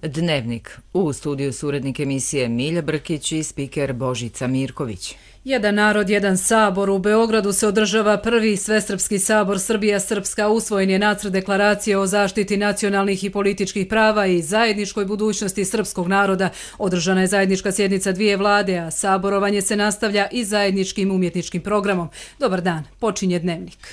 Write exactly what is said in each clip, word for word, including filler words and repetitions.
Dnevnik. U studiju su urednik emisije Milja Brkić i spiker Božica Mirković. Jedan narod, jedan sabor. U Beogradu se održava prvi Svesrpski sabor Srbija Srpska. Usvojen je nacrt deklaracije o zaštiti nacionalnih i političkih prava i zajedničkoj budućnosti srpskog naroda. Održana je zajednička sjednica dvije vlade, a saborovanje se nastavlja i zajedničkim umjetničkim programom. Dobar dan, počinje Dnevnik.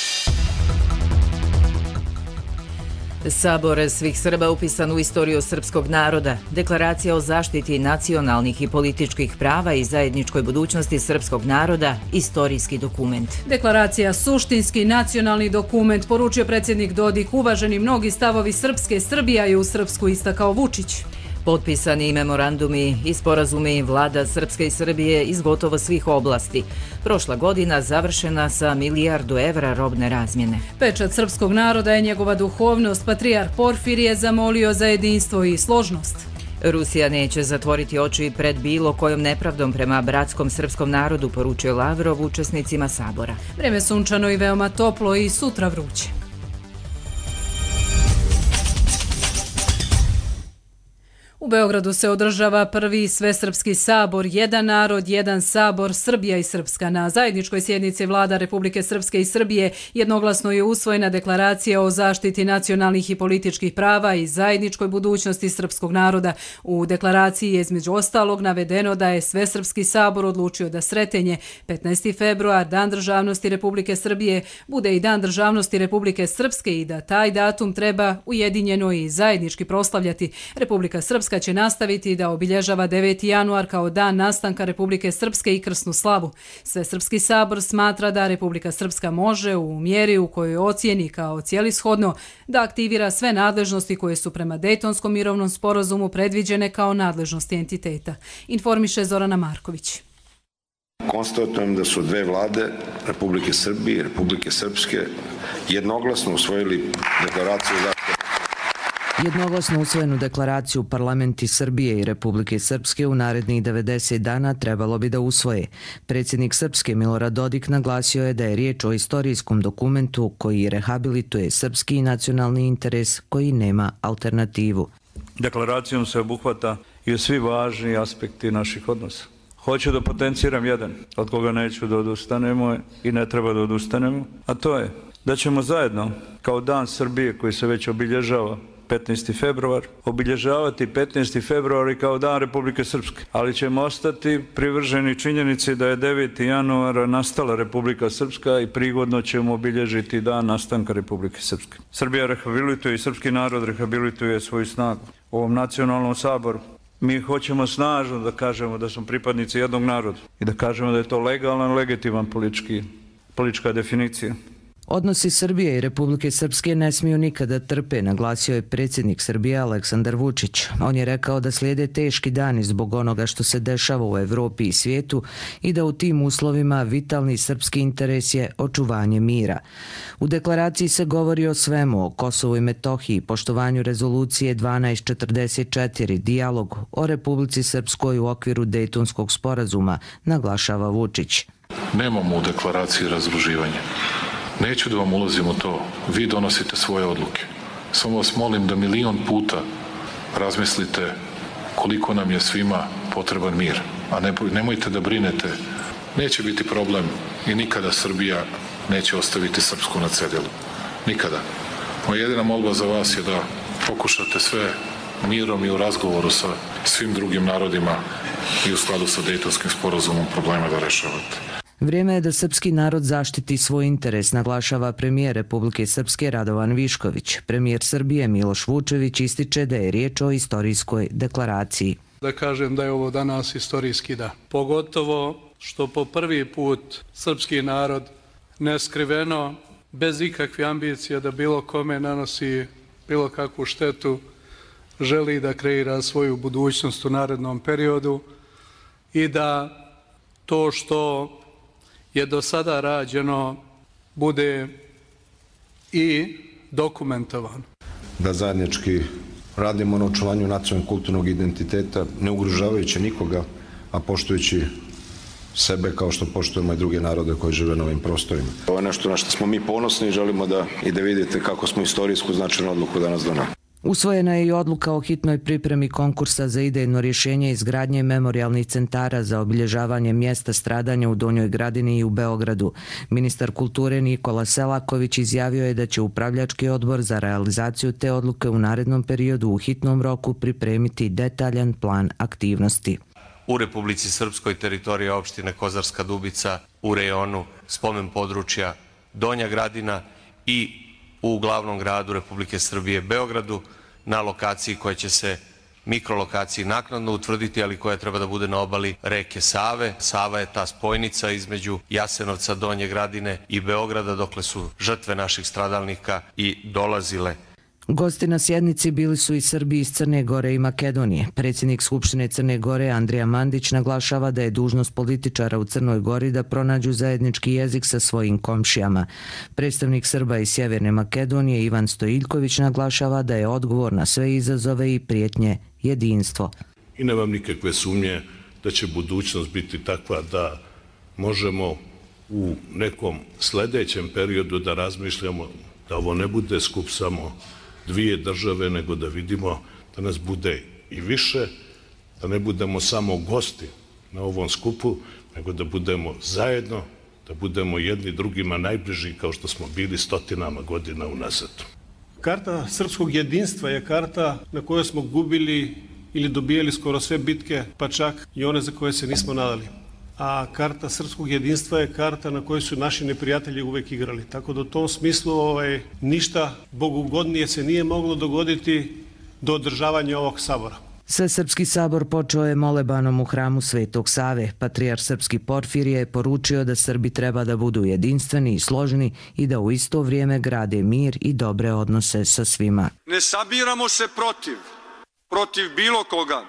Sabor svih Srba upisan u istoriju srpskog naroda. Deklaracija o zaštiti nacionalnih i političkih prava i zajedničkoj budućnosti srpskog naroda, istorijski dokument. Deklaracija suštinski nacionalni dokument, poručio predsjednik Dodik. Uvaženi mnogi stavovi srpske, Srbija je u srpsku, istakao Vučić. Potpisani memorandumi i sporazumi vlada Srpske i Srbije iz gotovo svih oblasti. Prošla godina završena sa milijardu evra robne razmjene. Pečat srpskog naroda je njegova duhovnost. Patrijarh Porfirije zamolio za jedinstvo i složnost. Rusija neće zatvoriti oči pred bilo kojom nepravdom prema bratskom srpskom narodu, poručio Lavrov učesnicima sabora. Vreme sunčano i veoma toplo i sutra vruće. U Beogradu se održava prvi Svesrpski sabor, jedan narod, jedan sabor, Srbija i Srpska. Na zajedničkoj sjednici vlada Republike Srpske i Srbije jednoglasno je usvojena deklaracija o zaštiti nacionalnih i političkih prava i zajedničkoj budućnosti srpskog naroda. U deklaraciji je između ostalog navedeno da je Svesrpski sabor odlučio da Sretenje, petnaesti februar, Dan državnosti Republike Srbije, bude i Dan državnosti Republike Srpske i da taj datum treba ujedinjeno i zajednički proslavljati. Republika Srpska će nastaviti da obilježava deveti januar kao dan nastanka Republike Srpske i krsnu slavu. Svesrpski sabor smatra da Republika Srpska može u mjeri u kojoj ocijeni kao cijelishodno da aktivira sve nadležnosti koje su prema Dejtonskom mirovnom sporazumu predviđene kao nadležnosti entiteta. Informiše Zorana Marković. Konstatujem da su dve vlade, Republike Srbije i Republike Srpske, jednoglasno usvojili deklaraciju zaštite. Jednoglasno usvojenu deklaraciju parlamenti Srbije i Republike Srpske u narednih devedeset dana trebalo bi da usvoje. Predsjednik Srpske Milorad Dodik naglasio je da je riječ o istorijskom dokumentu koji rehabilituje srpski nacionalni interes koji nema alternativu. Deklaracijom se obuhvata i svi važni aspekti naših odnosa. Hoću da potenciram jedan, od koga neću da odustanemo i ne treba da odustanemo, a to je da ćemo zajedno, kao Dan Srbije koji se već obilježava petnaesti februar, obilježavati petnaesti februar i kao Dan Republike Srpske. Ali ćemo ostati privrženi činjenici da je deveti januar nastala Republika Srpska i prigodno ćemo obilježiti dan nastanka Republike Srpske. Srbija rehabilituje i srpski narod rehabilituje svoju snagu. U ovom nacionalnom saboru mi hoćemo snažno da kažemo da smo pripadnici jednog naroda i da kažemo da je to legalan, legitiman politički, politička definicija. Odnosi Srbije i Republike Srpske ne smiju nikada trpe, naglasio je predsjednik Srbije Aleksandar Vučić. On je rekao da slijede teški dani zbog onoga što se dešava u Evropi i svijetu i da u tim uslovima vitalni srpski interes je očuvanje mira. U deklaraciji se govori o svemu, o Kosovu i Metohiji, poštovanju rezolucije dvanaest četrdeset četiri, dijalog o Republici Srpskoj u okviru Dejtonskog sporazuma, naglašava Vučić. Nemamo u deklaraciji razruživanja. Neću da vam ulazim u to, vi donosite svoje odluke. Samo vas molim da milion puta razmislite koliko nam je svima potreban mir. A ne, nemojte da brinete, neće biti problem i nikada Srbija neće ostaviti Srpsku na cedilu. Nikada. Moja jedina molba za vas je da pokušate sve mirom i u razgovoru sa svim drugim narodima i u skladu sa Dejtonskim sporazumom problema da rešavate. Vrijeme je da srpski narod zaštiti svoj interes, naglašava premijer Republike Srpske Radovan Višković. Premijer Srbije Miloš Vučević ističe da je riječ o istorijskoj deklaraciji. Da kažem da je ovo danas istorijski dan. Pogotovo što po prvi put srpski narod neskriveno, bez ikakve ambicije da bilo kome nanosi bilo kakvu štetu, želi da kreira svoju budućnost u narednom periodu i da to što je do sada rađeno bude i dokumentovan. Da zajednički radimo na očuvanju nacionalnog kulturnog identiteta, ne ugrožavajući nikoga, a poštujući sebe kao što poštujemo i druge narode koji žive na ovim prostorima. Ovo je nešto na što smo mi ponosni i želimo da i da vidite kako smo istorijsku značajnu odluku danas donali. Usvojena je i odluka o hitnoj pripremi konkursa za idejno rješenje izgradnje memorijalnih centara za obilježavanje mjesta stradanja u Donjoj Gradini i u Beogradu. Ministar kulture Nikola Selaković izjavio je da će upravljački odbor za realizaciju te odluke u narednom periodu u hitnom roku pripremiti detaljan plan aktivnosti. U Republici Srpskoj teritorija opštine Kozarska Dubica u rejonu spomen područja Donja Gradina i u glavnom gradu Republike Srbije Beogradu na lokaciji koja će se mikrolokaciji naknadno utvrditi, ali koja treba da bude na obali reke Save. Sava je ta spojnica između Jasenovca, Donje Gradine i Beograda, dokle su žrtve naših stradalnika i dolazile. Gosti na sjednici bili su i Srbi iz Crne Gore i Makedonije. Predsjednik Skupštine Crne Gore Andrija Mandić naglašava da je dužnost političara u Crnoj Gori da pronađu zajednički jezik sa svojim komšijama. Predstavnik Srba iz Sjeverne Makedonije Ivan Stojiljković naglašava da je odgovor na sve izazove i prijetnje jedinstvo. I nemam nikakve sumnje da će budućnost biti takva da možemo u nekom sljedećem periodu da razmišljamo da ovo ne bude skup samo dvije države, nego da vidimo da nas bude i više, da ne budemo samo gosti na ovom skupu, nego da budemo zajedno, da budemo jedni drugima najbliži kao što smo bili stotinama godina unazad. Karta srpskog jedinstva je karta na kojoj smo gubili ili dobijali skoro sve bitke, pa čak i one za koje se nismo nadali. A karta srpskog jedinstva je karta na kojoj su naši neprijatelji uvek igrali. Tako da u tom smislu ovaj, ništa bogugodnije se nije moglo dogoditi do održavanja ovog sabora. Svesrpski sabor počeo je molebanom u hramu Svetog Save. Patrijarh srpski Porfirije je poručio da Srbi treba da budu jedinstveni i složni i da u isto vrijeme grade mir i dobre odnose sa svima. Ne sabiramo se protiv, protiv bilo koga,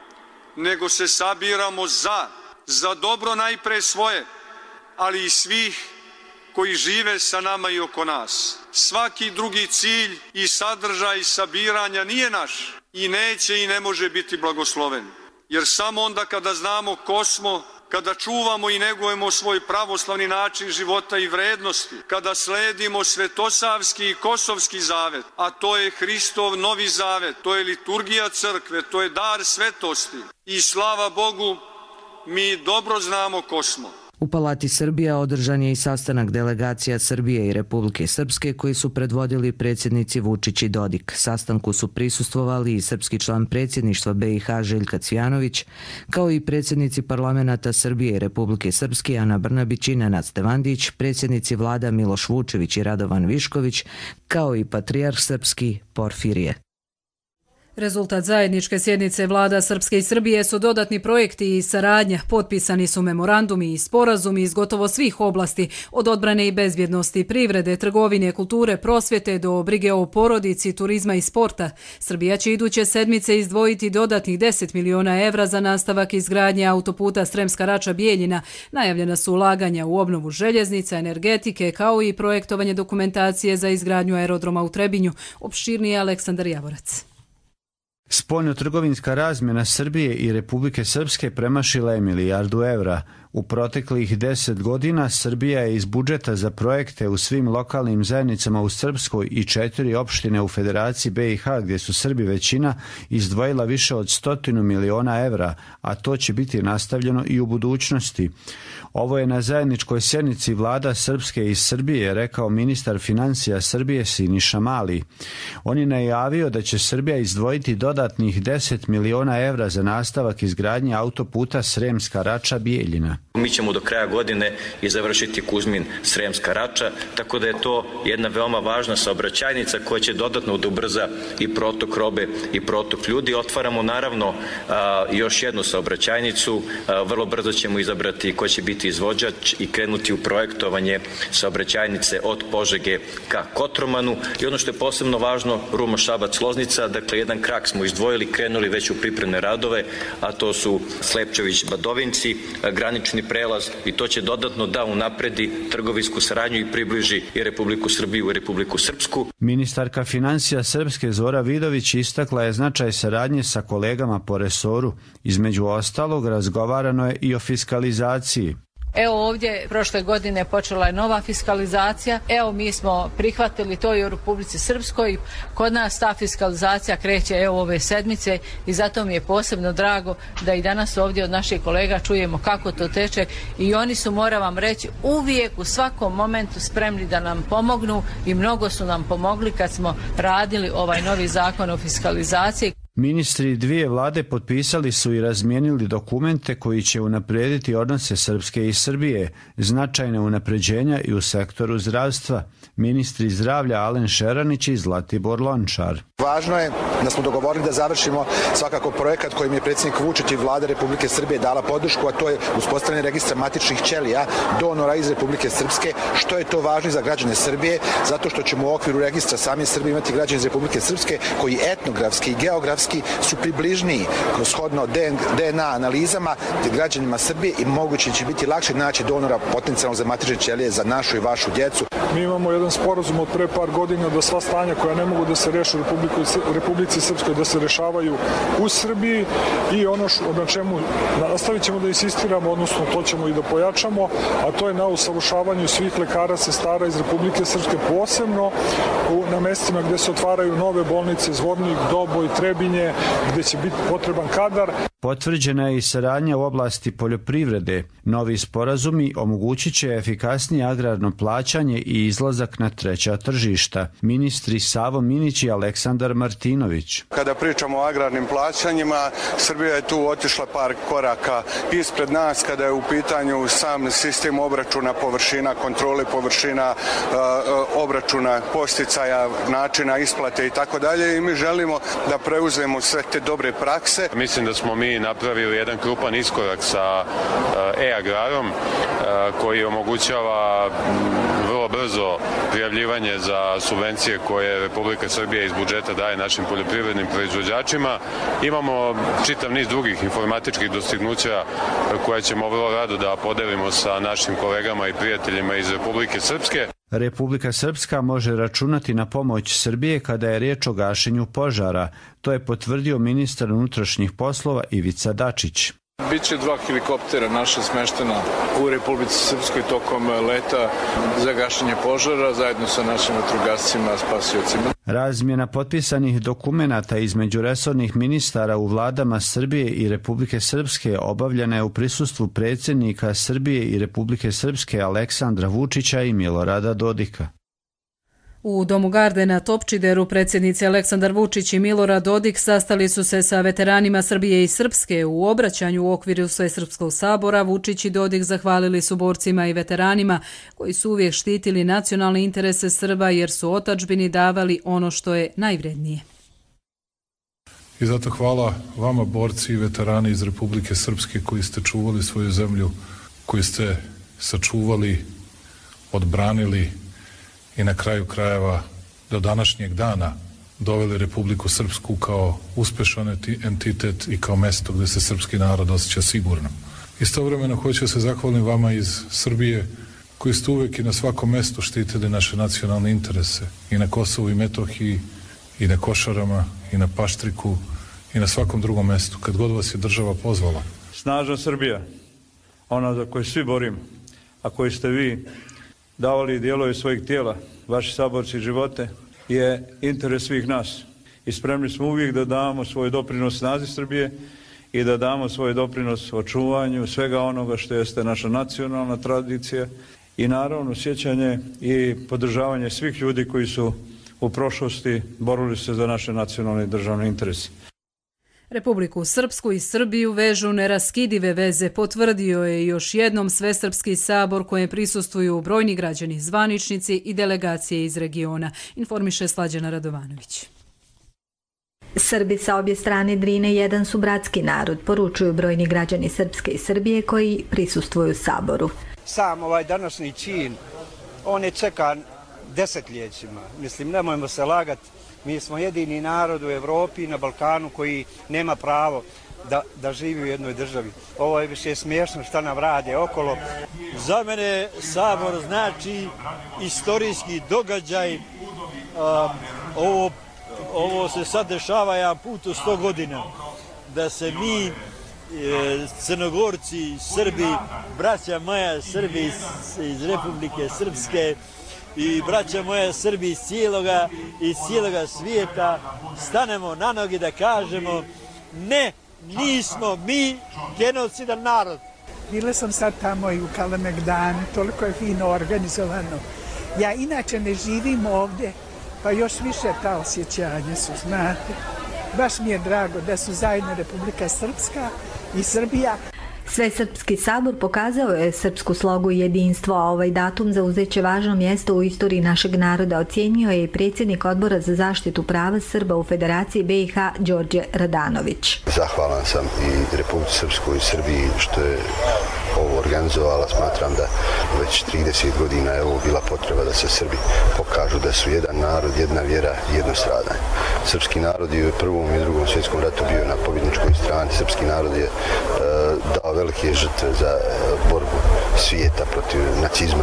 nego se sabiramo za za dobro najpre svoje, ali i svih koji žive sa nama i oko nas. Svaki drugi cilj i sadržaj sabiranja nije naš i neće i ne može biti blagosloven. Jer samo onda kada znamo ko smo, kada čuvamo i negujemo svoj pravoslavni način života i vrednosti, kada sledimo svetosavski i kosovski zavet, a to je Hristov novi zavet, to je liturgija crkve, to je dar svetosti i slava Bogu, mi dobro znamo ko smo. U Palati Srbija održan je i sastanak delegacija Srbije i Republike Srpske koji su predvodili predsjednici Vučić i Dodik. Sastanku su prisustvovali i srpski član predsjedništva B i H Željka Cvijanović, kao i predsjednici parlamenta Srbije i Republike Srpske Ana Brnabić i Nenad Stevandić, predsjednici vlada Miloš Vučević i Radovan Višković, kao i patrijarh srpski Porfirije. Rezultat zajedničke sjednice vlada Srpske i Srbije su dodatni projekti i saradnja. Potpisani su memorandumi i sporazumi iz gotovo svih oblasti, od odbrane i bezbjednosti, privrede, trgovine, kulture, prosvjete do brige o porodici, turizma i sporta. Srbija će iduće sedmice izdvojiti dodatnih deset miliona evra za nastavak izgradnje autoputa Sremska Rača-Bijeljina. Najavljena su ulaganja u obnovu željeznica, energetike, kao i projektovanje dokumentacije za izgradnju aerodroma u Trebinju. Opširnije Aleksandar Javorac. Spoljnotrgovinska razmjena Srbije i Republike Srpske premašila je milijardu evra. U proteklih deset godina Srbija je iz budžeta za projekte u svim lokalnim zajednicama u Srpskoj i četiri opštine u Federaciji B i H, gdje su Srbi većina, izdvojila više od stotinu miliona evra, a to će biti nastavljeno i u budućnosti. Ovo je na zajedničkoj sjednici vlada Srpske i Srbije rekao ministar financija Srbije Siniša Mali. On je najavio da će Srbija izdvojiti dodatnih deset miliona evra za nastavak izgradnje autoputa Sremska Rača-Bijeljina. Mi ćemo do kraja godine i završiti Kuzmin Sremska Rača, tako da je to jedna veoma važna saobraćajnica koja će dodatno da ubrza i protok robe i protok ljudi. Otvaramo naravno a, još jednu saobraćajnicu, a, vrlo brzo ćemo izabrati ko će biti izvođač i krenuti u projektovanje saobraćajnice od Požege ka Kotromanu. I ono što je posebno važno, Ruma-Šabac-Loznica, dakle jedan krak smo izdvojili, krenuli već u pripremne radove, a to su Slepčević-Badovinci, granični prelaz, i to će dodatno da unapredi trgovinsku saradnju i približi i Republiku Srbiju i Republiku Srpsku. Ministarka financija Srpske Zora Vidović istakla je značaj saradnje sa kolegama po resoru. Između ostalog, razgovarano je i o fiskalizaciji. Evo ovdje prošle godine počela je nova fiskalizacija. Evo mi smo prihvatili to i u Republici Srpskoj. Kod nas ta fiskalizacija kreće evo ove sedmice i zato mi je posebno drago da i danas ovdje od naših kolega čujemo kako to teče i oni su, moram vam reći, uvijek u svakom momentu spremni da nam pomognu i mnogo su nam pomogli kad smo radili ovaj novi zakon o fiskalizaciji. Ministri dvije vlade potpisali su i razmijenili dokumente koji će unaprijediti odnose Srpske i Srbije, značajne unapređenja i u sektoru zdravstva. Ministri zdravlja Alen Šeranić i Zlatibor Lončar. Važno je da smo dogovorili da završimo svakako projekat kojim je predsjednik Vučić i vlada Republike Srbije dala podršku, a to je uspostavljanje registra matičnih ćelija donora iz Republike Srpske. Što je to važno za građane Srbije? Zato što ćemo u okviru registra sami Srbije imati građane iz Republike Srpske koji etnografski i geografski su približniji kroz shodno D N A analizama građanima Srbije i moguće će biti lakše naći donora potencijalno za matične ćelije za našu i vašu djecu. Mi imamo jedan sporazum od pre par godina da sva stanja koja ne mogu da se reše u Republici Srpskoj da se rešavaju u Srbiji i ono na čemu nastavit ćemo da insistiramo, odnosno to ćemo i da pojačamo, a to je na usavršavanju svih lekara, sestara iz Republike Srpske, posebno na mestima gde se otvaraju nove bolnice, Zvornik, Doboj, Trebinje, gde će biti potreban kadar. Potvrđena je i saradnja u oblasti poljoprivrede. Novi sporazumi omogućit će efikasnije agrarno plaćanje i izlazak na treća tržišta. Ministri Savo Minić i Aleksandar Martinović. Kada pričamo o agrarnim plaćanjima, Srbija je tu otišla par koraka ispred nas kada je u pitanju sam sistem obračuna površina, kontrole površina, obračuna posticaja, načina isplate i tako dalje i mi želimo da preuzmemo sve te dobre prakse. Mislim da smo mi napravili jedan krupan iskorak sa e-agrarom koji omogućava vrlo brzo prijavljivanje za subvencije koje Republika Srbija iz budžeta daje našim poljoprivrednim proizvođačima. Imamo čitav niz drugih informatičkih dostignuća koje ćemo vrlo rado da podelimo sa našim kolegama i prijateljima iz Republike Srpske. Republika Srpska može računati na pomoć Srbije kada je riječ o gašenju požara. To je potvrdio ministar unutrašnjih poslova Ivica Dačić. Biće dva helikoptera naša smeštena u Republici Srpskoj tokom leta za gašenje požara zajedno sa našim vatrogascima, spasiocima. Razmjena potpisanih dokumenata između resornih ministara u vladama Srbije i Republike Srpske obavljena je u prisustvu predsjednika Srbije i Republike Srpske Aleksandra Vučića i Milorada Dodika. U Domu Garde na Topčideru predsjednici Aleksandar Vučić i Milorad Dodik sastali su se sa veteranima Srbije i Srpske. U obraćanju u okviru Svesrpskog sabora Vučić i Dodik zahvalili su borcima i veteranima koji su uvijek štitili nacionalne interese Srba jer su otadžbini davali ono što je najvrednije. I zato hvala vama borci i veterani iz Republike Srpske koji ste čuvali svoju zemlju, koji ste sačuvali, odbranili i na kraju krajeva do današnjeg dana doveli Republiku Srpsku kao uspešan entitet i kao mesto gde se srpski narod osjeća sigurno. Istovremeno hoću se zahvalim vama iz Srbije koji ste uvek i na svakom mestu štitili naše nacionalne interese i na Kosovu i Metohiji i na Košarama i na Paštriku i na svakom drugom mestu kad god vas je država pozvala. Snažna Srbija, ona za koju svi borimo, a koju ste vi davali dijelove svojih tijela, vaši saborci živote, je interes svih nas. I spremni smo uvijek da damo svoj doprinos snazi Srbije i da damo svoj doprinos očuvanju svega onoga što jeste naša nacionalna tradicija i naravno sjećanje i podržavanje svih ljudi koji su u prošlosti borili se za naše nacionalne i državne interese. Republiku Srpsku i Srbiju vežu neraskidive veze, potvrdio je još jednom Svesrpski sabor kojem prisustvuju brojni građani, zvaničnici i delegacije iz regiona, informiše Slađana Radovanović. Srbi sa obje strane Drine jedan su bratski narod, poručuju brojni građani Srpske i Srbije koji prisustvuju saboru. Sam ovaj današnji čin, on je čekan desetljećima. Mislim, nemojmo se lagati. Mi smo jedini narod u Evropi i na Balkanu koji nema pravo da, da živi u jednoj državi. Ovo je više smiješno šta nam rade okolo. Za mene sabor znači istorijski događaj. Um, ovo, ovo se sad dešava jedan put u sto godina. Da se mi Crnogorci, Srbi, braća moja Srbi iz, iz Republike Srpske i braća moja Srbi iz cijeloga, iz cijeloga svijeta, stanemo na noge da kažemo ne, nismo mi genocidan narod. Bila sam sad tamo i u Kalemegdanu, toliko je fino organizovano. Ja inače ne živim ovdje, pa još više ta osjećanja su, znate. Baš mi je drago da su zajedno Republika Srpska i Srbija. Svesrpski sabor pokazao je srpsku slogu i jedinstvo, a ovaj datum zauzeće važno mjesto u istoriji našeg naroda, ocjenio je i predsjednik Odbora za zaštitu prava Srba u Federaciji B i H Đorđe Radanović. Zahvalan sam i Republici Srpskoj i Srbiji što je ovo organizovala. Smatram da već trideset godina je ovo bila potreba da se Srbi pokažu da su jedan narod, jedna vjera i jedno stradanje. Srpski narod je u prvom i drugom svjetskom ratu bio na pobjedničkoj strani. Srpski narod je e, dao velike žrtve za borbu svijeta protiv nacizma,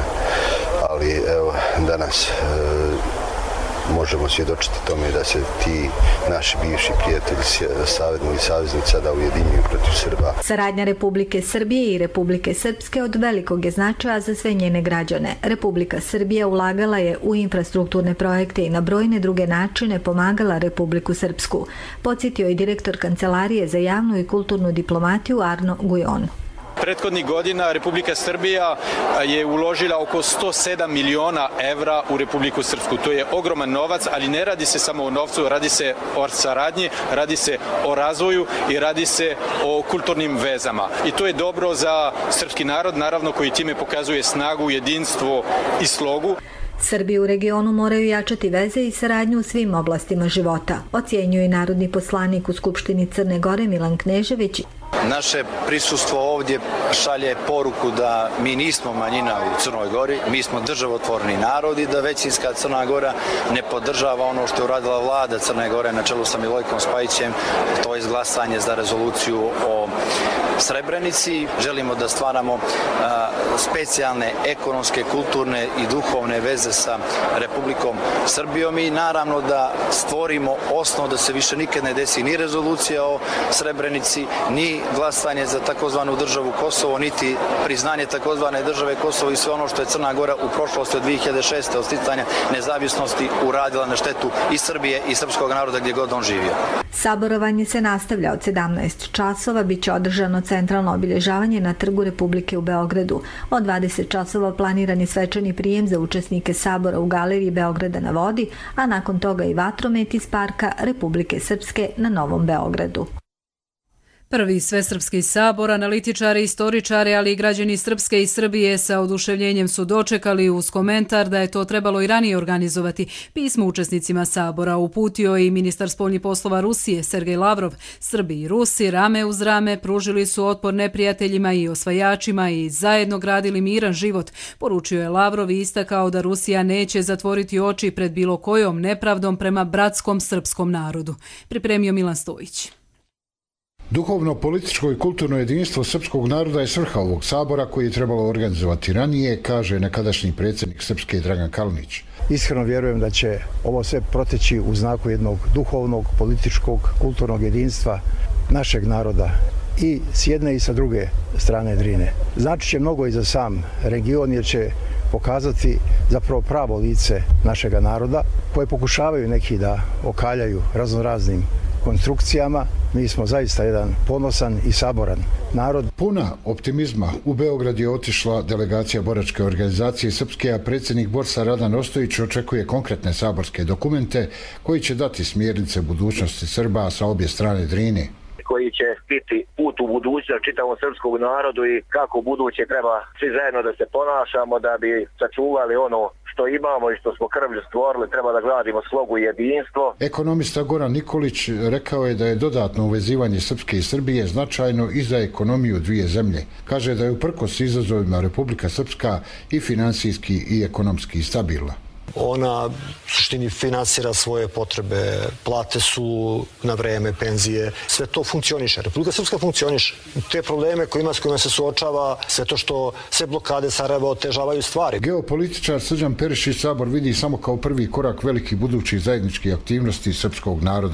ali evo danas e, možemo svjedočiti tome da se ti naši bivši prijatelji saveznog i saveznici sada ujedinjuju protiv Srba. Saradnja Republike Srbije i Republike Srpske od velikog je značaja za sve njene građane. Republika Srbija ulagala je u infrastrukturne projekte i na brojne druge načine pomagala Republiku Srpsku, podsjetio je direktor Kancelarije za javnu i kulturnu diplomatiju Arno Gujon. Prethodnih godina Republika Srbija je uložila oko sto sedam miliona evra u Republiku Srpsku. To je ogroman novac, ali ne radi se samo o novcu, radi se o saradnji, radi se o razvoju i radi se o kulturnim vezama. I to je dobro za srpski narod, naravno koji time pokazuje snagu, jedinstvo i slogu. Srbi u regionu moraju jačati veze i saradnju u svim oblastima života, ocjenjuje i narodni poslanik u Skupštini Crne Gore Milan Knežević. Naše prisustvo ovdje šalje poruku da mi nismo manjina u Crnoj Gori, mi smo državotvorni narod i da većinska Crna Gora ne podržava ono što je uradila vlada Crne Gore na čelu sa Milojkom Spajićem, to je izglasanje za rezoluciju o Srebrenici. Želimo da stvaramo a, specijalne ekonomske, kulturne i duhovne veze sa Republikom Srbijom i naravno da stvorimo osnov da se više nikad ne desi ni rezolucija o Srebrenici, ni glasanje za takozvanu državu Kosovo, niti priznanje takozvane države Kosovo i sve ono što je Crna Gora u prošlosti od dvije hiljade šeste. od sticanja nezavisnosti uradila na štetu i Srbije i srpskog naroda gdje god on živio. Saborovanje se nastavlja od sedamnaest časova, bit će održano centralno obilježavanje na Trgu Republike u Beogradu. Od dvadeset časova planiran je svečani prijem za učesnike sabora u galeriji Beograda na vodi, a nakon toga i vatromet iz Parka Republike Srpske na Novom Beogradu. Prvi Svesrpski sabor, analitičari, istoričari, ali i građani Srpske i Srbije sa oduševljenjem su dočekali uz komentar da je to trebalo i ranije organizovati. Pismo učesnicima sabora uputio i ministar spoljnih poslova Rusije Sergej Lavrov. Srbi i Rusi rame uz rame pružili su otpor neprijateljima i osvajačima i zajedno gradili miran život, poručio je Lavrov i istakao da Rusija neće zatvoriti oči pred bilo kojom nepravdom prema bratskom srpskom narodu. Pripremio Milan Stojić. Duhovno, političko i kulturno jedinstvo srpskog naroda je svrha ovog sabora koji je trebalo organizovati ranije, kaže nekadašnji predsjednik Srpske Dragan Kalinić. Iskreno vjerujem da će ovo sve proteći u znaku jednog duhovnog, političkog, kulturnog jedinstva našeg naroda i s jedne i sa druge strane Drine. Znači će mnogo i za sam region jer će pokazati zapravo pravo lice našega naroda koje pokušavaju neki da okaljaju raznoraznim konstrukcijama. Mi smo zaista jedan ponosan i saboran narod. Puna optimizma u Beograd je otišla delegacija boračke organizacije Srpske, a predsjednik borca Radan Ostojić očekuje konkretne saborske dokumente koji će dati smjernice budućnosti Srba sa obje strane Drine, koji će biti put u budućnost čitavom srpskog narodu i kako buduće treba svi zajedno da se ponašamo da bi sačuvali ono što imamo i što smo krvlju stvorili, treba da gradimo slogu i jedinstvo. Ekonomista Goran Nikolić rekao je da je dodatno uvezivanje Srpske i Srbije značajno i za ekonomiju dvije zemlje. Kaže da je uprkos izazovima Republika Srpska i finansijski i ekonomski stabilna. Ona u suštini finansira svoje potrebe, plate su na vreme, penzije, sve to funkcioniše. Republika Srpska funkcioniše. Te probleme kojima, s kojima se suočava, sve to što sve blokade Sarajeva otežavaju stvari. Geopolitičar Srđan Perišić sabor vidi samo kao prvi korak veliki budućih zajedničkih aktivnosti srpskog naroda.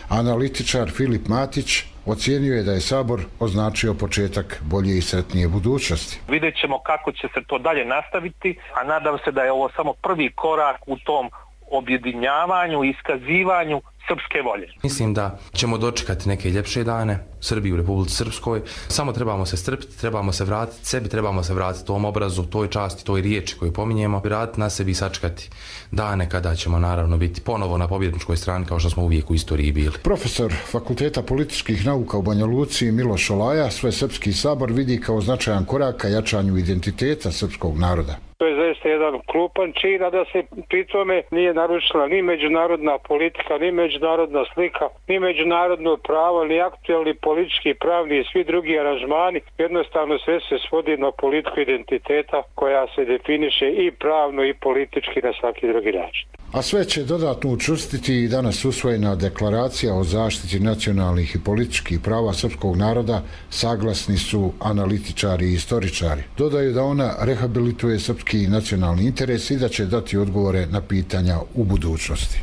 Analitičar Filip Matić ocijenio je da je Sabor označio početak bolje i sretnije budućnosti. Vidjet ćemo kako će se to dalje nastaviti, a nadam se da je ovo samo prvi korak u tom objedinjavanju i iskazivanju srpske volje. Mislim da ćemo dočekati neke ljepše dane Srbiji u Republici Srpskoj. Samo trebamo se strpiti, trebamo se vratiti sebi, trebamo se vratiti tom obrazu, toj časti, toj riječi koju pominjemo, vratiti na sebi i sačekati dane kada ćemo naravno biti ponovo na pobjedničkoj strani kao što smo uvijek u istoriji bili. Profesor Fakulteta političkih nauka u Banja Luci Miloš Olaja Svesrpski sabor vidi kao značajan korak ka jačanju identiteta srpskog naroda. To je zaista jedan klupan čin, a da se pri tome nije narušila ni međunarodna politika, ni međunarodna slika, ni međunarodno pravo, ni aktualni politički, pravni i svi drugi aranžmani. Jednostavno sve se svodi na politiku identiteta koja se definiše i pravno i politički na svaki drugi način. A sve će dodatno učvrstiti i danas usvojena deklaracija o zaštiti nacionalnih i političkih prava srpskog naroda, saglasni su analitičari i istoričari. Dodaju da ona rehabilituje srpski nacionalni interes i da će dati odgovore na pitanja u budućnosti.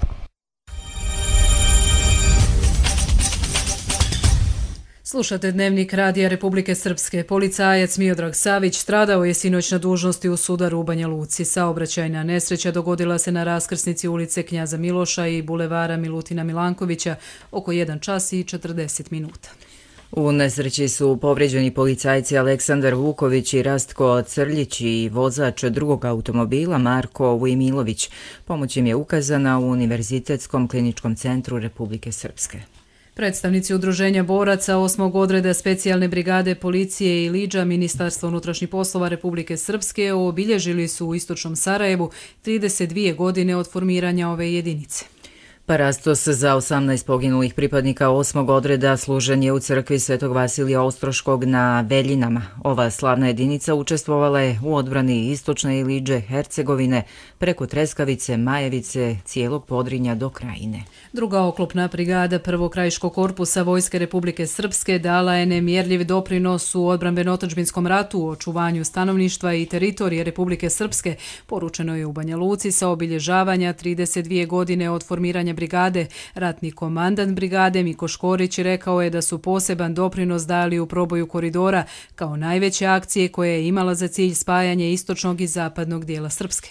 Slušate Dnevnik Radija Republike Srpske. Policajac Miodrag Savić stradao je sinoć na dužnosti u sudaru u Banja Luci. Saobraćajna nesreća dogodila se na raskrsnici ulice Knjaza Miloša i bulevara Milutina Milankovića oko jedan čas i četrdeset minuta. U nesreći su povrijeđeni policajci Aleksandar Vuković i Rastko Crljić i vozač drugog automobila Marko Vujmilović. Pomoć im je ukazana u Univerzitetskom kliničkom centru Republike Srpske. Predstavnici udruženja boraca osmog odreda specijalne brigade policije i Liđa Ministarstva unutrašnjih poslova Republike Srpske obilježili su u istočnom Sarajevu trideset dvije godine od formiranja ove jedinice. Parastos za osamnaest poginulih pripadnika osmog odreda služen je u crkvi Svetog Vasilija Ostroškog na Veljinama. Ova slavna jedinica učestvovala je u odbrani istočne Iliđe, Hercegovine, preko Treskavice, Majevice, cijelog Podrinja do Krajine. Druga oklopna brigada prvog krajiškog korpusa Vojske Republike Srpske dala je nemjerljiv doprinos u odbrambeno-otadžbinskom ratu u očuvanju stanovništva i teritorije Republike Srpske, poručeno je u Banja Luci sa obilježavanja trideset dvije godine od formiranja brigade. Ratni komandant brigade Miko Škorić rekao je da su poseban doprinos dali u proboju koridora kao najveće akcije koja je imala za cilj spajanje istočnog i zapadnog dijela Srpske.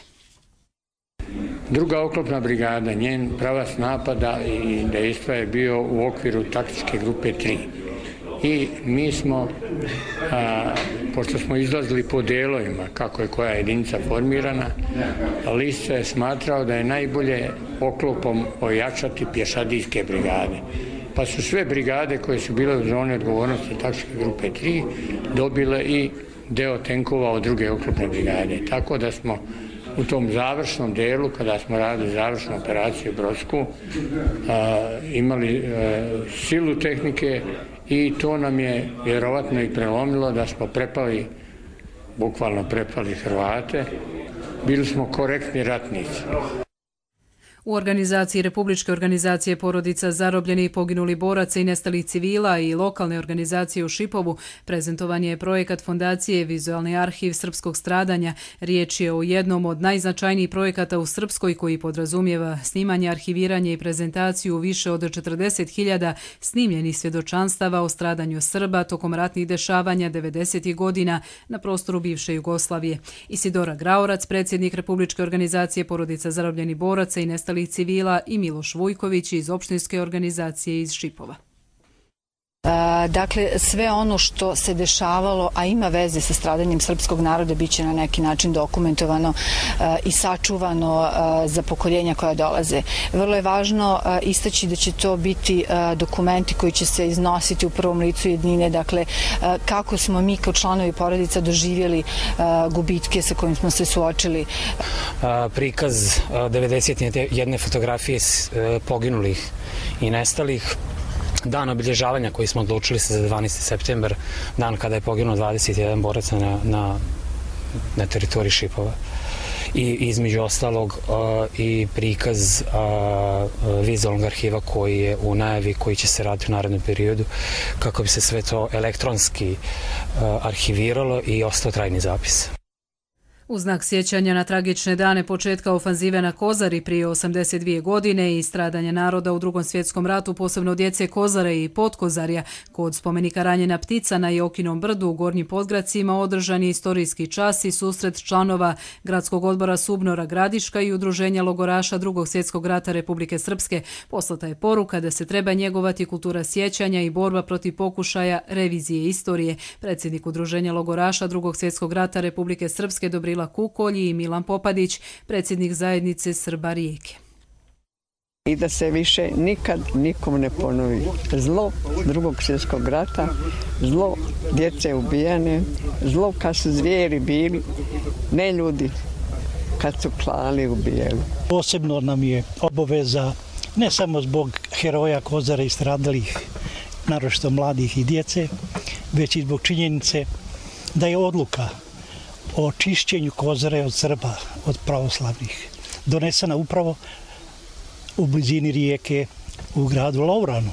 Druga oklopna brigada, njen pravac napada i dejstva je bio u okviru taktičke grupe tri. I mi smo, a, pošto smo izlazili po delovima kako je koja jedinica formirana, Lista je smatrao da je najbolje oklopom ojačati pješadijske brigade. Pa su sve brigade koje su bile u zoni odgovornosti taktičke grupe tri dobile i deo tenkova od druge oklopne brigade. Tako da smo u tom završnom delu, kada smo radili završnu operaciju Brodsku, a, imali a, silu tehnike i to nam je vjerovatno i prelomilo da smo prepali, bukvalno prepali Hrvate. Bili smo korektni ratnici. U organizaciji Republičke organizacije porodica zarobljenih i poginulih boraca i nestalih civila i lokalne organizacije u Šipovu prezentovan je projekat Fondacije Vizualni arhiv srpskog stradanja. Riječ je o jednom od najznačajnijih projekata u Srpskoj koji podrazumijeva snimanje, arhiviranje i prezentaciju više od četrdeset hiljada snimljenih svjedočanstava o stradanju Srba tokom ratnih dešavanja devedesetih godina na prostoru bivše Jugoslavije. Isidora Graorac, predsjednik Republičke organizacije porodica zarobljenih boraca i nestalih civila i Miloš Vujković iz opštinske organizacije iz Šipova. Dakle, sve ono što se dešavalo, a ima veze sa stradanjem srpskog naroda, bit će na neki način dokumentovano i sačuvano za pokoljenja koja dolaze. Vrlo je važno istaći da će to biti dokumenti koji će se iznositi u prvom licu jednine, dakle, kako smo mi kao članovi porodica doživjeli gubitke sa kojim smo se suočili. Prikaz devedeset jedne fotografije poginulih i nestalih, dan obilježavanja koji smo odlučili se za dvanaesti septembar, dan kada je poginuo dvadeset jedan borac na, na, na teritoriji Šipova. I između ostalog uh, i prikaz uh, vizualnog arhiva koji je u najavi, koji će se raditi u narednom periodu, kako bi se sve to elektronski uh, arhiviralo i ostao trajni zapis. U znak sjećanja na tragične dane početka ofanzive na Kozari prije osamdeset dvije godine i stradanja naroda u Drugom svjetskom ratu, posebno djece Kozare i Podkozarja, kod spomenika Ranjena ptica na Jokinom brdu u Gornjim Podgradcima održan je istorijski čas i susret članova Gradskog odbora Subnora Gradiška i Udruženja logoraša Drugog svjetskog rata Republike Srpske. Poslata je poruka da se treba njegovati kultura sjećanja i borba protiv pokušaja revizije istorije. Predsjednik Udruženja logoraša Drugog svjetskog rata Republike Srpske Dobrila Kukolji i Milan Popadić, predsjednik zajednice Srba Rijeke. I da se više nikad nikom ne ponovi. Zlo Drugog svjetskog rata, zlo djece ubijane, zlo kad su zvijeri bili, ne ljudi kad su klali ubijali. Posebno nam je obaveza, ne samo zbog heroja Kozare i stradalih, naročito mladih i djece, već i zbog činjenice da je odluka o čišćenju Kozare od Srba, od pravoslavnih, donesena upravo u blizini Rijeke u gradu Lovranu.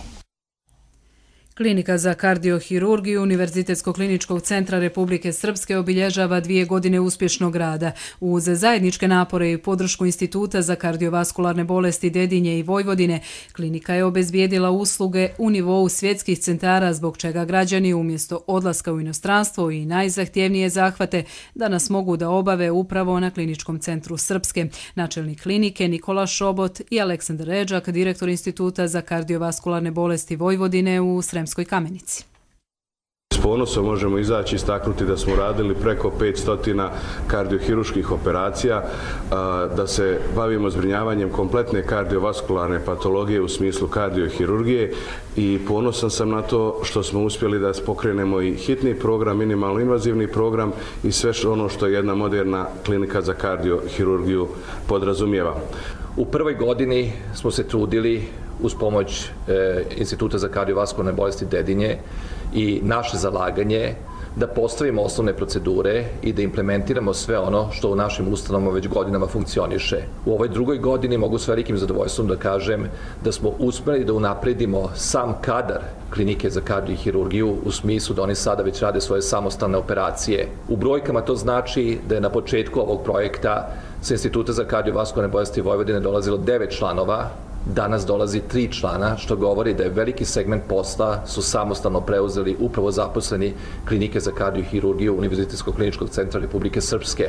Klinika za kardiohirurgiju Univerzitetskog kliničkog centra Republike Srpske obilježava dvije godine uspješnog rada. Uz zajedničke napore i podršku Instituta za kardiovaskularne bolesti Dedinje i Vojvodine, klinika je obezbijedila usluge u nivou svjetskih centara, zbog čega građani umjesto odlaska u inostranstvo i najzahtjevnije zahvate danas mogu da obave upravo na Kliničkom centru Srpske. Načelnik klinike Nikola Šobot i Aleksandar Redžak, direktor Instituta za kardiovaskularne bolesti Vojvodine u Sremskoj Kamenici. S ponosom možemo izaći istaknuti da smo radili preko petsto kardiohiruških operacija, da se bavimo zbrinjavanjem kompletne kardiovaskularne patologije u smislu kardiohirurgije i ponosan sam na to što smo uspjeli da pokrenemo i hitni program, minimalno invazivni program i sve ono što jedna moderna klinika za kardiohirurgiju podrazumijeva. U prvoj godini smo se trudili uz pomoć e, Instituta za kardiovaskularne bolesti Dedinje i naše zalaganje da postavimo osnovne procedure i da implementiramo sve ono što u našim ustanovama već godinama funkcioniše. U ovoj drugoj godini mogu s velikim zadovoljstvom da kažem da smo uspjeli da unapredimo sam kadar klinike za kardiohirurgiju u smislu da oni sada već rade svoje samostalne operacije. U brojkama to znači da je na početku ovog projekta sa Instituta za kardiovaskularne bolesti Vojvodine dolazilo devet članova, danas dolazi tri člana, što govori da je veliki segment posla su samostalno preuzeli upravo zaposleni klinike za kardiohirurgiju Univerzitetskog kliničkog centra Republike Srpske.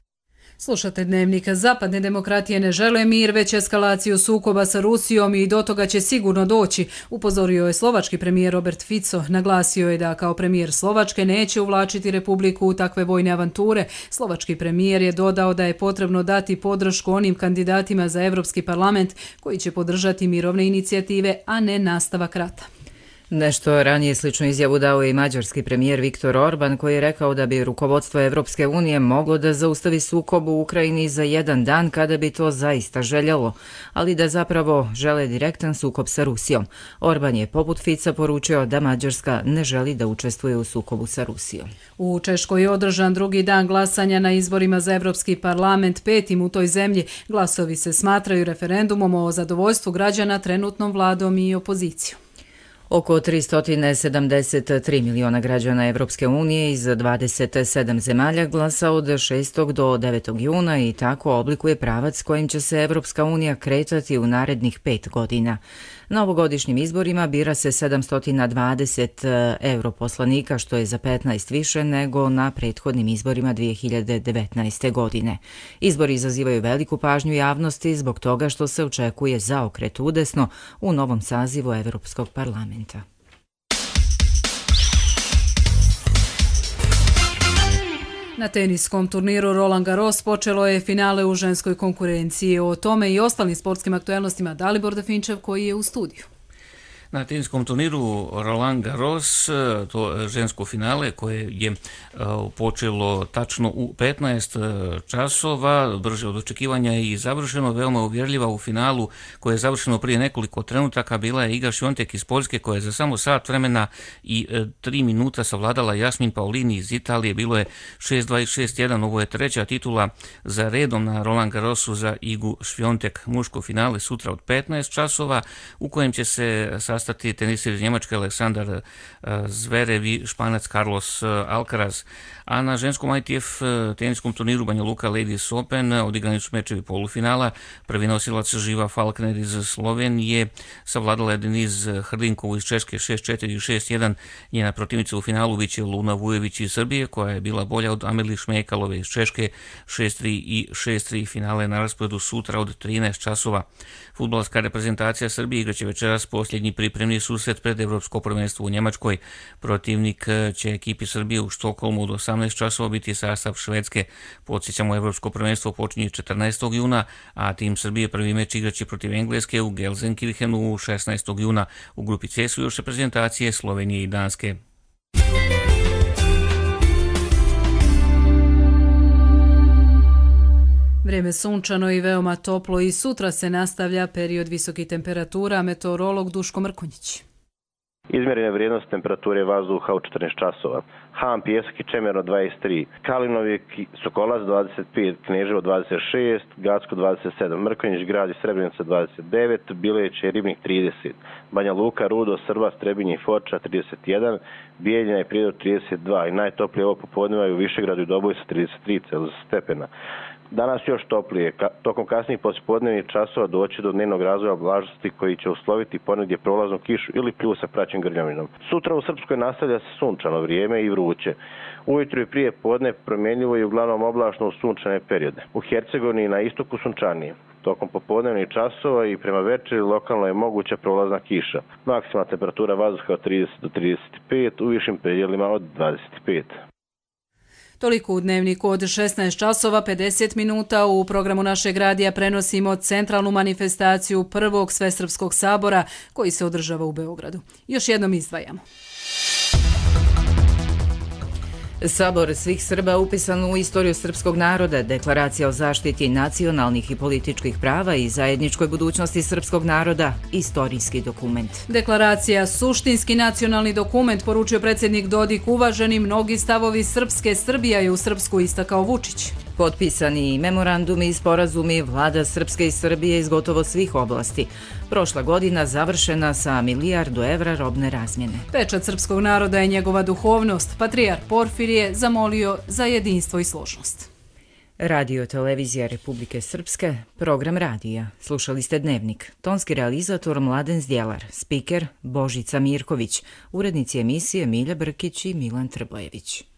Slušate Dnevnik. Zapadne demokratije ne žele mir, već eskalaciju sukoba sa Rusijom i do toga će sigurno doći, upozorio je slovački premijer Robert Fico. Naglasio je da kao premijer Slovačke neće uvlačiti Republiku u takve vojne avanture. Slovački premijer je dodao da je potrebno dati podršku onim kandidatima za Evropski parlament koji će podržati mirovne inicijative, a ne nastavak rata. Nešto ranije sličnu izjavu dao je i mađarski premijer Viktor Orban, koji je rekao da bi rukovodstvo Evropske unije moglo da zaustavi sukob u Ukrajini za jedan dan kada bi to zaista željelo, ali da zapravo žele direktan sukob sa Rusijom. Orban je poput Fica poručio da Mađarska ne želi da učestvuje u sukobu sa Rusijom. U Češkoj je održan drugi dan glasanja na izborima za Evropski parlament, petim u toj zemlji. Glasovi se smatraju referendumom o zadovoljstvu građana trenutnom vladom i opozicijom. Oko tristo sedamdeset tri miliona građana Evropske unije iz dvadeset sedam zemalja glasa od šestog do devetog juna i tako oblikuje pravac kojim će se Evropska unija kretati u narednih pet godina. Na ovogodišnjim izborima bira se sedamsto dvadeset europoslanika, što je za petnaest više nego na prethodnim izborima dvije hiljade devetnaeste. godine. Izbori izazivaju veliku pažnju javnosti zbog toga što se očekuje zaokret udesno u novom sazivu Evropskog parlamenta. Na teniskom turniru Roland Garros počelo je finale u ženskoj konkurenciji. O tome i ostalim sportskim aktualnostima Dalibor Dafinčev koji je u studiju. Na teniskom turniru Roland Garros, to žensko finale koje je počelo tačno u petnaest časova, brže od očekivanja i završeno, veoma uvjerljiva u finalu koje je završeno prije nekoliko trenutaka, bila je Iga Świątek iz Poljske koja je za samo sat vremena i tri minuta savladala Jasmin Paolini iz Italije. Bilo je šest dva i šest jedan, ovo je treća titula za redom na Roland Garrosu za Igu Świątek. Muško finale sutra od petnaest časova u kojem će se sastati sastati tenisir iz Njemačke Aleksandar Zverev i Španac Carlos Alcaraz. A na ženskom I T F teniskom turniru Banja Luka Ladies Open odigrani su mečevi polufinala. Prvi nosilac Živa Falkner iz Slovenije savladala je Deniz Hrdinkovu iz Češke šest četiri i šest jedan. Njena protivnica u finalu biće Luna Vujević iz Srbije, koja je bila bolja od Amelije Šmekalove iz Češke šest tri i šest tri. Finale na rasporedu sutra od trinaest časova. Fudbalska reprezentacija Srbije igraće večeras posljednji pripremni susret pred Evropsko prvenstvo u Njemačkoj. Protivnik će ekipi Srbije u Štokholmu od osamnaest časova biti sastav Švedske. Podsjećamo, Evropsko prvenstvo počinje četrnaestog juna, a tim Srbije prvi meč igraće protiv Engleske u Gelsenkirchenu šesnaestog juna. U grupi C su još reprezentacije Slovenije i Danske. Vrijeme sunčano i veoma toplo i sutra se nastavlja period visokih temperatura. Meteorolog Duško Mrkonjić. Izmjerena vrijednost temperature vazduha u četrnaest časova. Han, Pjesak i Čemerno dvadeset tri, Kalinovik, Sokolac dvadeset pet, Kneževo dvadeset šest, Gacko dvadeset sedam, Mrkonjić Grad i Srebrenica dvadeset devet, Bileć i Ribnik trideset, Banja Luka, Rudo, Srba, Trebinje i Foča trideset jedan, Bijeljina i Prijedor trideset dva i najtoplije ovo popodneva je u Višegradu i Doboju sa trideset tri stepena. Danas još toplije. Tokom kasnijih poslijepodnevnih časova doći do dnevnog razvoja oblačnosti koji će usloviti ponegdje prolaznu kišu ili pljuv sa praćim grmljavinom. Sutra u Srpskoj nastavlja se sunčano vrijeme i vruće. Ujutru i prije podne promjenljivo i uglavnom oblačno u sunčane periode. U Hercegovini i na istoku sunčanije. Tokom popodnevnih časova i prema večeri lokalno je moguća prolazna kiša. Maksimalna temperatura vazduha od trideset do trideset pet, u višim predjelima od dvadeset pet. Toliko u dnevniku od šesnaest časova pedeset minuta. U programu našeg radija prenosimo centralnu manifestaciju prvog Svesrpskog sabora koji se održava u Beogradu. Još jednom izdvajamo. Sabor svih Srba upisan u istoriju srpskog naroda, deklaracija o zaštiti nacionalnih i političkih prava i zajedničkoj budućnosti srpskog naroda, istorijski dokument. Deklaracija suštinski nacionalni dokument, poručio predsjednik Dodik. Uvaženi mnogi stavovi srpske, Srbija je u Srpsku, istakao Vučić. Potpisani memorandumi i sporazumi vlada Srpske i Srbije iz gotovo svih oblasti. Prošla godina završena sa milijardu evra robne razmjene. Pečat srpskog naroda je njegova duhovnost. Patrijar Porfirije zamolio za jedinstvo i složnost. Radio Televizija Republike Srpske, program radija. Slušali ste Dnevnik. Tonski realizator Mladen Zdjelar, spiker Božica Mirković, urednici emisije Milja Brkić i Milan Trbojević.